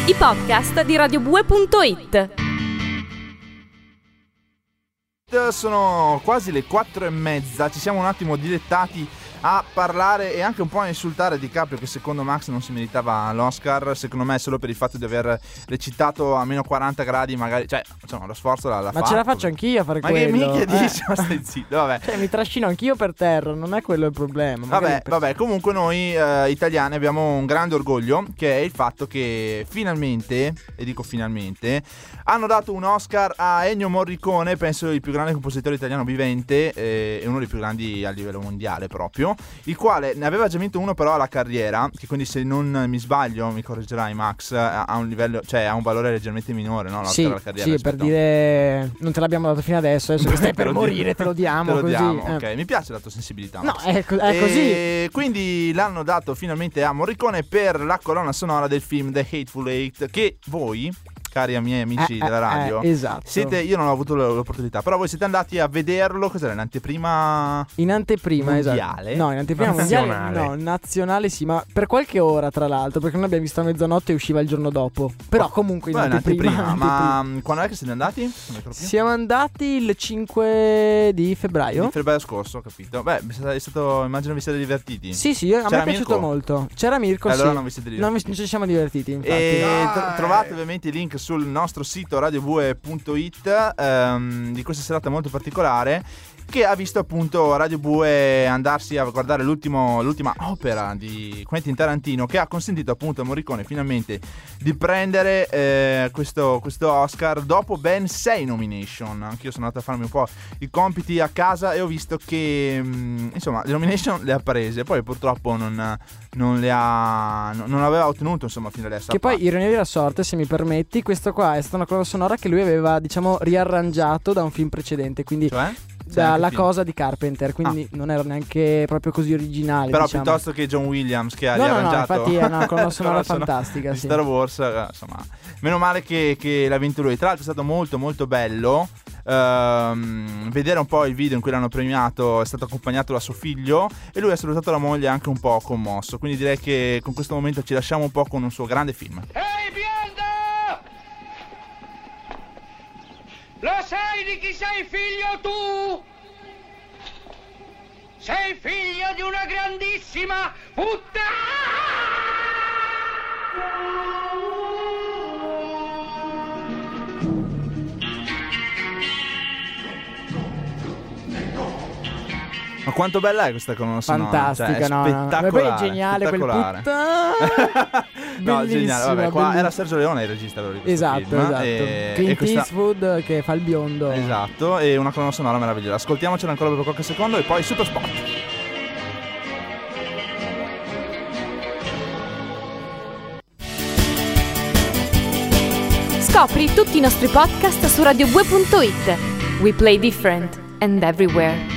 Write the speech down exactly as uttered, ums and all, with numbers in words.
i podcast di radio bue punto it. Sono quasi le quattro e mezza, ci siamo un attimo dilettati a parlare e anche un po' a insultare DiCaprio, che secondo Max non si meritava l'Oscar, secondo me solo per il fatto di aver recitato a meno quaranta gradi, magari, cioè insomma lo sforzo l'ha, l'ha ma fatto. Ce la faccio anch'io a fare ma quello. Ma che minchia eh. dici? Ma stai zitto, vabbè. Cioè mi trascino anch'io per terra, non è quello il problema. Vabbè, per... vabbè, comunque noi eh, italiani abbiamo un grande orgoglio, che è il fatto che finalmente, e dico finalmente, hanno dato un Oscar a Ennio Morricone, penso il più grande compositore italiano vivente eh, e uno dei più grandi a livello mondiale proprio, il quale ne aveva già vinto uno però alla carriera, che quindi se non mi sbaglio, mi correggerai Max, ha un livello, cioè ha un valore leggermente minore, no? Sì, alla carriera, sì, per dire non te l'abbiamo dato fino adesso, adesso che stai per morire te lo diamo, te lo così. diamo, eh. ok, mi piace la tua sensibilità, No, Max. è, co- è così. E quindi l'hanno dato finalmente a Morricone per la colonna sonora del film The Hateful Eight, che voi, cari miei amici eh, della radio, eh, esatto. siete, io non ho avuto l'opportunità, però voi siete andati a vederlo, cos'era, in anteprima in anteprima mondiale? Esatto. No, in anteprima nazionale. mondiale, no, nazionale sì, ma per qualche ora tra l'altro, perché noi abbiamo visto a mezzanotte e usciva il giorno dopo. Però comunque in Beh, anteprima, in anteprima. anteprima. Ma quando è che siete andati? Siamo andati il cinque di febbraio. Il febbraio scorso, ho capito. Beh, è stato, immagino vi siete divertiti. Sì, sì, a C'era me è piaciuto Mirko? molto. C'era Mirko, E allora sì. non vi siete Non, divertiti. vi, non ci siamo divertiti, infatti. E tro- trovate ovviamente i link sul nostro sito radio bue punto it ehm, di questa serata molto particolare, che ha visto appunto Radio Bue andarsi a guardare l'ultimo, l'ultima opera di Quentin Tarantino, che ha consentito appunto a Morricone finalmente di prendere eh, questo, questo Oscar dopo ben sei nomination. Anch'io sono andato a farmi un po' i compiti a casa e ho visto che mh, insomma le nomination le ha prese, poi purtroppo non, non le ha non aveva ottenuto insomma fino adesso. Che poi, ironia della sorte, se mi permetti, questo qua è stata una colonna sonora che lui aveva, diciamo, riarrangiato da un film precedente, quindi Cioè? dalla cosa di Carpenter, quindi ah. non era neanche proprio così originale, però diciamo. Piuttosto che John Williams, che ha no, riarrangiato. No, no, infatti è una colonna sonora sono fantastica, di sì. Star Wars, insomma, meno male che, che l'ha vinto lui. Tra l'altro è stato molto molto bello ehm, vedere un po' il video in cui l'hanno premiato. È stato accompagnato da suo figlio e lui ha salutato la moglie anche un po' commosso, quindi direi che con questo momento ci lasciamo un po' con un suo grande film. Ehi, bionda! Lo sai di chi sei figlio tu? Sei figlio di una grandissima puttana! Ma quanto bella è questa colonna sonora? Fantastica, cioè, è no, spettacolare, no. Poi è geniale quel spettacolare. puttana. No, geniale. Vabbè, qua bellissimo. era Sergio Leone il regista di questo Esatto, film, esatto. e, Clint e questa... Eastwood che fa il biondo. Esatto, e una colonna sonora meravigliosa. Ascoltiamocela ancora per qualche secondo e poi super spot. Scopri tutti i nostri podcast su radio bue punto it. We play different and everywhere.